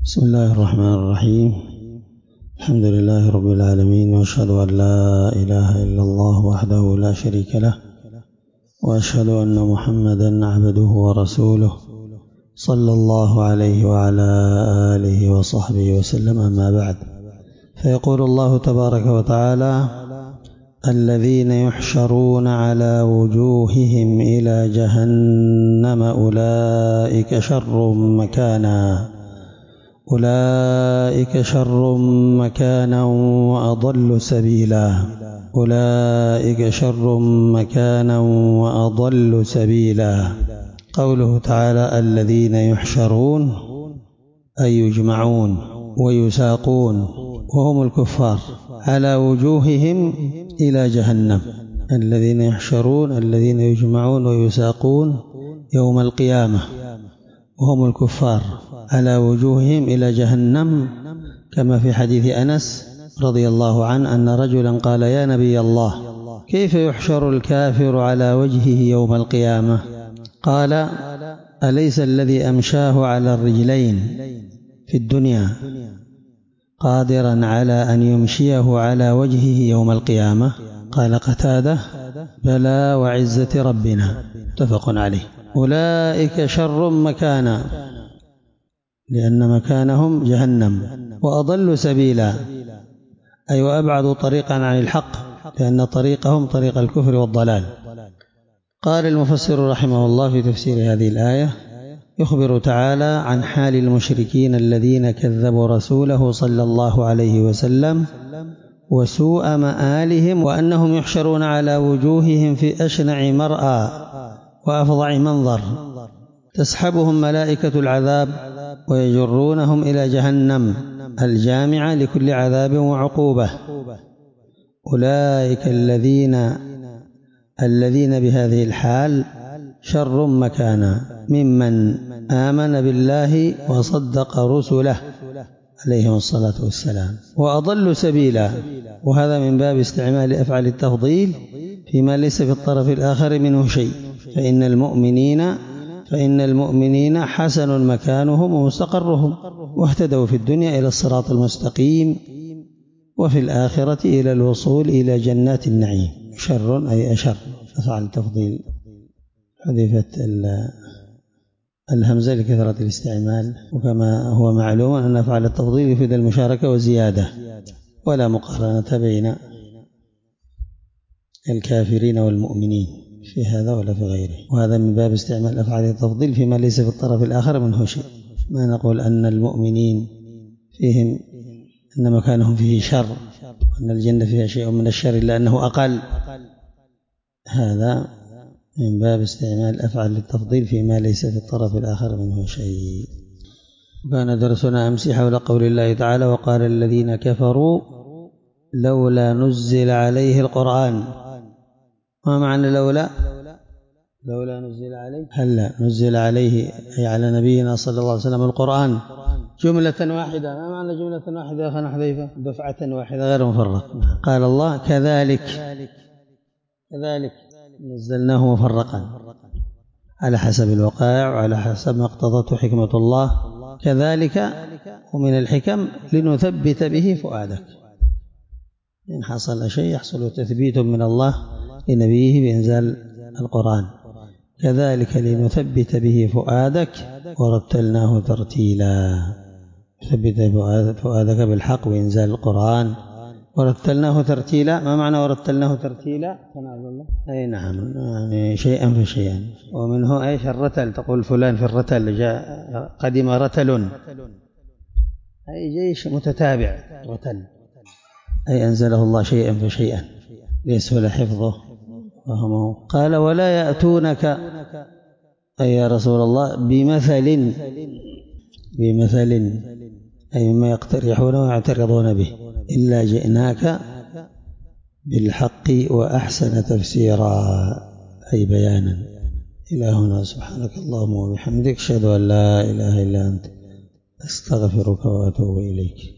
بسم الله الرحمن الرحيم. الحمد لله رب العالمين، وأشهد أن لا إله إلا الله وحده لا شريك له، وأشهد أن محمدا عبده ورسوله صلى الله عليه وعلى آله وصحبه وسلم. أما بعد، فيقول الله تبارك وتعالى: الذين يحشرون على وجوههم إلى جهنم أولئك شر مكانا وأضل سبيلا. قوله تعالى الذين يحشرون أي يجمعون ويساقون، وهم الكفار، على وجوههم إلى جهنم. الذين يحشرون الذين يجمعون ويساقون يوم القيامة، وهم الكفار، على وجوههم إلى جهنم، كما في حديث أنس رضي الله عنه أن رجلا قال: يا نبي الله، كيف يحشر الكافر على وجهه يوم القيامة؟ قال: أليس الذي أمشاه على الرجلين في الدنيا قادرا على أن يمشيه على وجهه يوم القيامة؟ قال قتادة: بلى وعزة ربنا. متفق عليه. أولئك شر مكانا، لأن مكانهم جهنم، وأضل سبيلا، أي وأبعد طريقا عن الحق، لأن طريقهم طريق الكفر والضلال. قال المفسر رحمه الله في تفسير هذه الآية: يخبر تعالى عن حال المشركين الذين كذبوا رسوله صلى الله عليه وسلم وسوء مآلهم، وأنهم يحشرون على وجوههم في أشنع مرأى وأفظع منظر، تسحبهم ملائكة العذاب ويجرونهم إلى جهنم الجامعة لكل عذاب وعقوبة. أولئك الذين بهذه الحال شر مكانا ممن آمن بالله وصدق رسله عليهم الصلاة والسلام، وأضل سبيلا، وهذا من باب استعمال أفعال التفضيل فيما ليس في الطرف الآخر منه شيء. فإن المؤمنين حسن مكانهم ومستقرهم، واهتدوا في الدنيا إلى الصراط المستقيم، وفي الآخرة إلى الوصول إلى جنات النعيم. شر أي أشر، أفعل التفضيل حذفت الهمزة لكثرة الاستعمال، وكما هو معلوم أن أفعال التفضيل يفيد المشاركة وزيادة، ولا مقارنة بين الكافرين والمؤمنين في هذا ولا في غيره، وهذا من باب استعمال أفعال التفضيل فيما ليس في الطرف الآخر منه شيء. ما نقول أن المؤمنين فيهم أن مكانهم فيه شر، وأن الجنة فيها شيء من الشر إلا أنه أقل، هذا من باب استعمال أفعال التفضيل فيما ليس في الطرف الآخر منه شيء. كان درسنا أمس حول قول الله تعالى: وقال الذين كفروا لولا نزل عليه القرآن. ما معنى لولا نزل عليه؟ هلا نزل عليه أي على نبينا صلى الله عليه وسلم القرآن جملة واحدة. ما معنى جملة واحدة يا أخي حذيفة؟ دفعة واحدة غير مفرق. قال الله: كذلك نزلناه مفرقا على حسب الوقائع وعلى حسب ما اقتضته حكمة الله. كذلك، ومن الحكم لنثبت به فؤادك، إن حصل شيء يحصل تثبيت من الله لنبيه بإنزال القرآن. كذلك لنثبت به فؤادك ورتلناه ترتيلا. ثبت فؤادك بالحق بإنزال القرآن. ورتلناه ترتيلا، ما معنى ورتلناه ترتيلا؟ أي نعم، يعني شيئا فشيئا. ومنه أيش الرتل، تقول فلان في الرتل، جاء قدم رتل، أي جيش متتابع. رتل أي أنزله الله شيئا فشيئا ليسهل حفظه وفهمه. قال: ولا يأتونك أي يا رسول الله بمثل أي مما يقترحون ويعترضون به، إلا جئناك بالحق وأحسن تفسيرا، أي بيانا. إلى هنا، سبحانك اللهم وبحمدك، أشهد أن لا إله إلا أنت، أستغفرك وأتوب إليك.